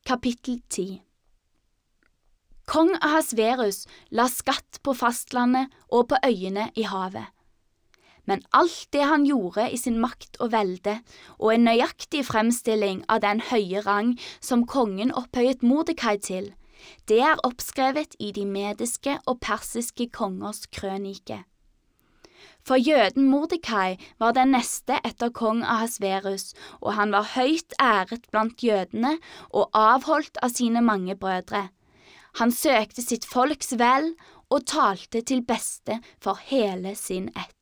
Kapittel 10. Kong Ahasverus la skatt på fastlandet og på øyene i havet. Men alt det han gjorde i sin makt og velde, og en nøyaktig fremstilling av den høye rang som kongen opphøyet Mordekai til, det er oppskrevet i de mediske og persiske kongers krønike. For jøden Mordekai var den neste etter kong Ahasverus, og han var høyt æret blant jødene og avholdt av sine mange brødre. Han søkte sitt folks vel og talte til beste for hele sin ett.